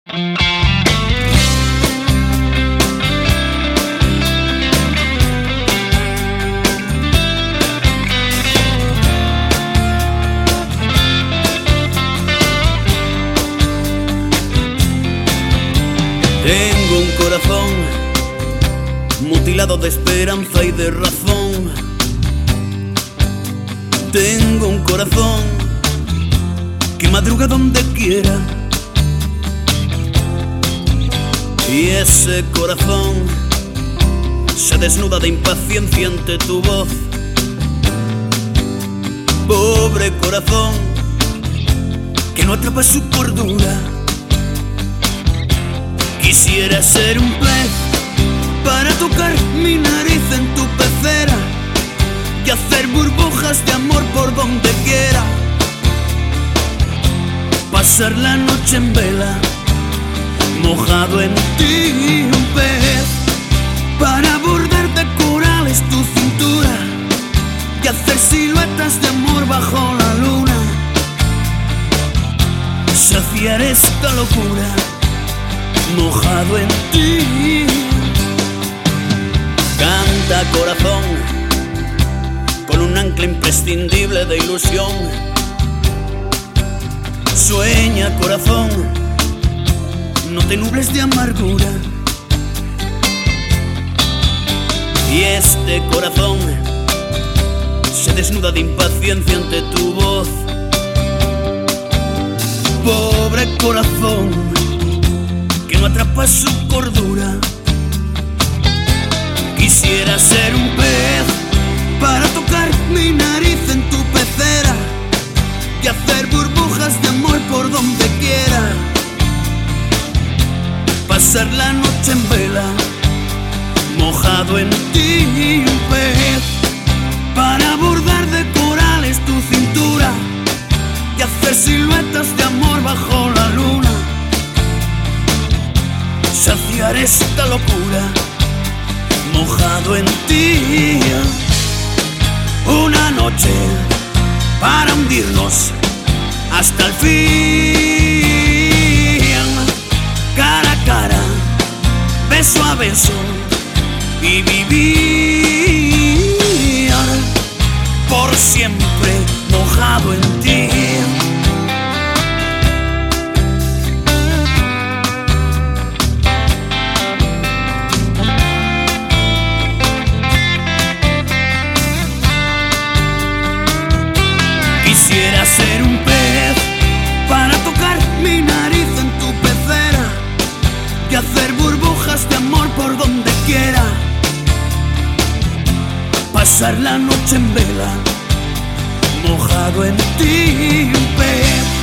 Tengo un corazón mutilado de esperanza y de razón. Tengo un corazón que madruga donde quiera. Y ese corazón se desnuda de impaciencia ante tu voz. Pobre corazón que no atrapa su cordura. Quisiera ser un pez para tocar mi nariz en tu pecera y hacer burbujas de amor por donde quiera. Pasar la noche en vela, mojado en ti, un pez para bordar de corales tu cintura y hacer siluetas de amor bajo la luna. Saciar esta locura, mojado en ti. Canta corazón, con un ancla imprescindible de ilusión. Sueña corazón, no te nubles de amargura. Y este corazón se desnuda de impaciencia ante tu voz. Pobre corazón que no atrapa su cordura. Quisiera ser un pez para tocar mi nariz en tu pecera y hacer burbujas de amor por donde quiera. Pasar la noche en vela, mojado en ti, un pez para bordar de corales tu cintura y hacer siluetas de amor bajo la luna. Saciar esta locura, mojado en ti. Una noche para hundirnos hasta el fin. Cara a cara, beso a beso y vivir por siempre mojado en ti. Quisiera ser un pez para tocar mi nariz en tu pecera y hacer burbujas de amor por donde quiera. Pasar la noche en vela, mojado en ti, un pez